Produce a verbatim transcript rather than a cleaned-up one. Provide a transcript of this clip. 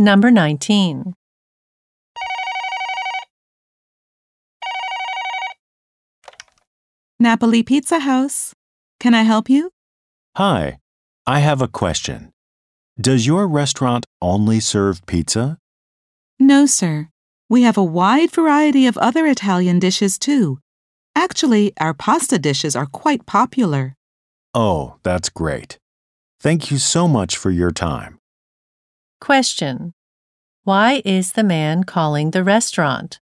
Number nineteen. Napoli Pizza House. Can I help you? Hi, I have a question. Does your restaurant only serve pizza? No, sir. We have a wide variety of other Italian dishes, too. Actually, our pasta dishes are quite popular. Oh, that's great. Thank you so much for your time. Question. Why is the man calling the restaurant?